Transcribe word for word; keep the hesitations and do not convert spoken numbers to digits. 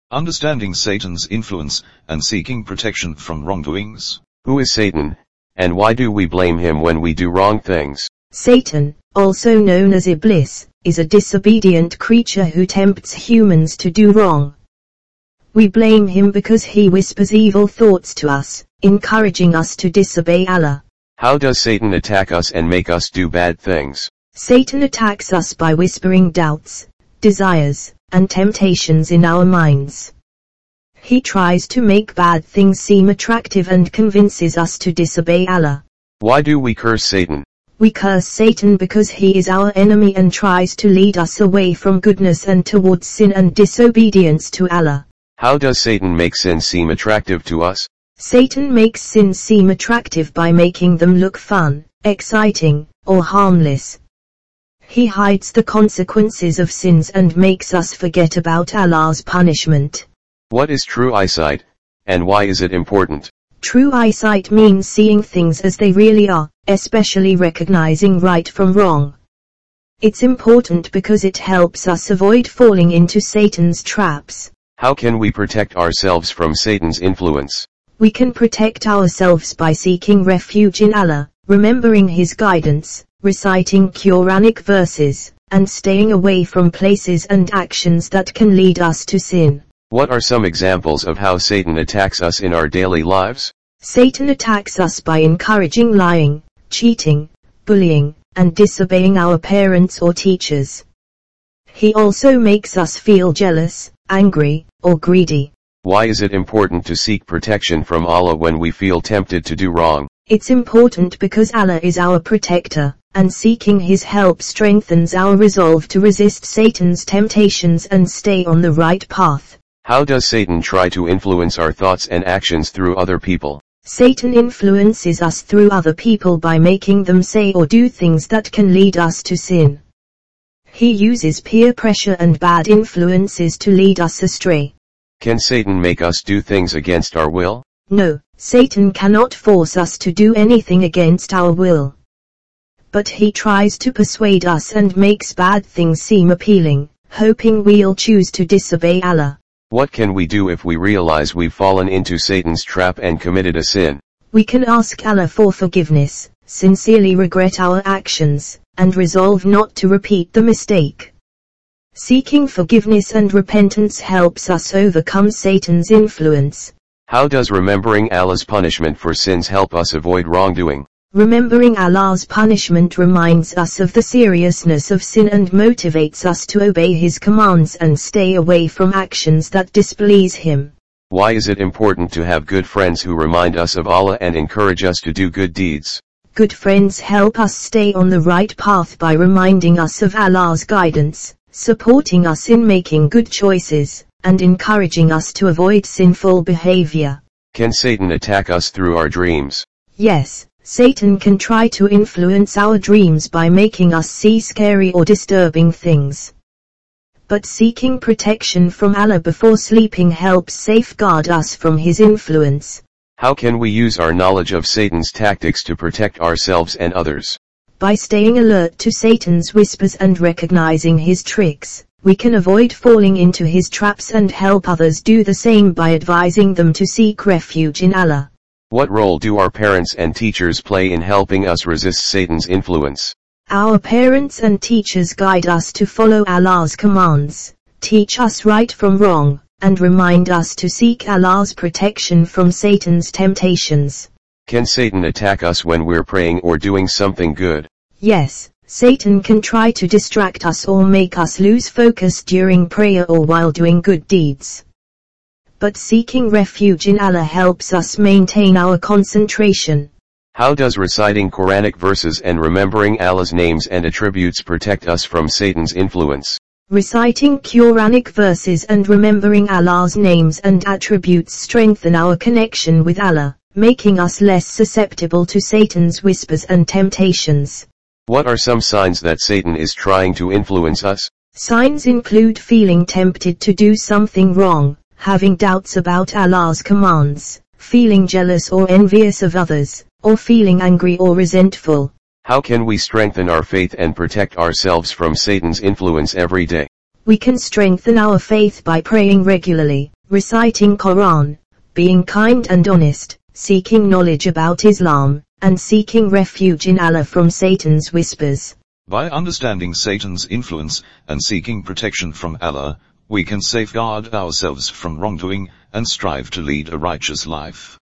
Understanding Satan's influence and seeking protection from wrongdoings. Who is Satan, and why do we blame him when we do wrong things? Satan, also known as Iblis, is a disobedient creature who tempts humans to do wrong. We blame him because he whispers evil thoughts to us, encouraging us to disobey Allah. How does Satan attack us and make us do bad things? Satan attacks us by whispering doubts, desires, and temptations in our minds. He tries to make bad things seem attractive and convinces us to disobey Allah. Why do we curse Satan? We curse Satan because he is our enemy and tries to lead us away from goodness and towards sin and disobedience to Allah. How does Satan make sin seem attractive to us? Satan makes sin seem attractive by making them look fun, exciting, or harmless. He hides the consequences of sins and makes us forget about Allah's punishment. What is true eyesight, and why is it important? True eyesight means seeing things as they really are, especially recognizing right from wrong. It's important because it helps us avoid falling into Satan's traps. How can we protect ourselves from Satan's influence? We can protect ourselves by seeking refuge in Allah, remembering His guidance, reciting Quranic verses, and staying away from places and actions that can lead us to sin. What are some examples of how Satan attacks us in our daily lives? Satan attacks us by encouraging lying, cheating, bullying, and disobeying our parents or teachers. He also makes us feel jealous, angry, or greedy. Why is it important to seek protection from Allah when we feel tempted to do wrong? It's important because Allah is our protector, and seeking His help strengthens our resolve to resist Satan's temptations and stay on the right path. How does Satan try to influence our thoughts and actions through other people? Satan influences us through other people by making them say or do things that can lead us to sin. He uses peer pressure and bad influences to lead us astray. Can Satan make us do things against our will? No, Satan cannot force us to do anything against our will. But he tries to persuade us and makes bad things seem appealing, hoping we'll choose to disobey Allah. What can we do if we realize we've fallen into Satan's trap and committed a sin? We can ask Allah for forgiveness, sincerely regret our actions, and resolve not to repeat the mistake. Seeking forgiveness and repentance helps us overcome Satan's influence. How does remembering Allah's punishment for sins help us avoid wrongdoing? Remembering Allah's punishment reminds us of the seriousness of sin and motivates us to obey His commands and stay away from actions that displease Him. Why is it important to have good friends who remind us of Allah and encourage us to do good deeds? Good friends help us stay on the right path by reminding us of Allah's guidance, supporting us in making good choices, and encouraging us to avoid sinful behavior. Can Satan attack us through our dreams? Yes, Satan can try to influence our dreams by making us see scary or disturbing things. But seeking protection from Allah before sleeping helps safeguard us from his influence. How can we use our knowledge of Satan's tactics to protect ourselves and others? By staying alert to Satan's whispers and recognizing his tricks, we can avoid falling into his traps and help others do the same by advising them to seek refuge in Allah. What role do our parents and teachers play in helping us resist Satan's influence? Our parents and teachers guide us to follow Allah's commands, teach us right from wrong, and remind us to seek Allah's protection from Satan's temptations. Can Satan attack us when we're praying or doing something good? Yes, Satan can try to distract us or make us lose focus during prayer or while doing good deeds. But seeking refuge in Allah helps us maintain our concentration. How does reciting Quranic verses and remembering Allah's names and attributes protect us from Satan's influence? Reciting Quranic verses and remembering Allah's names and attributes strengthen our connection with Allah, making us less susceptible to Satan's whispers and temptations. What are some signs that Satan is trying to influence us? Signs include feeling tempted to do something wrong, having doubts about Allah's commands, feeling jealous or envious of others, or feeling angry or resentful. How can we strengthen our faith and protect ourselves from Satan's influence every day? We can strengthen our faith by praying regularly, reciting Quran, being kind and honest, seeking knowledge about Islam, and seeking refuge in Allah from Satan's whispers. By understanding Satan's influence and seeking protection from Allah, we can safeguard ourselves from wrongdoing and strive to lead a righteous life.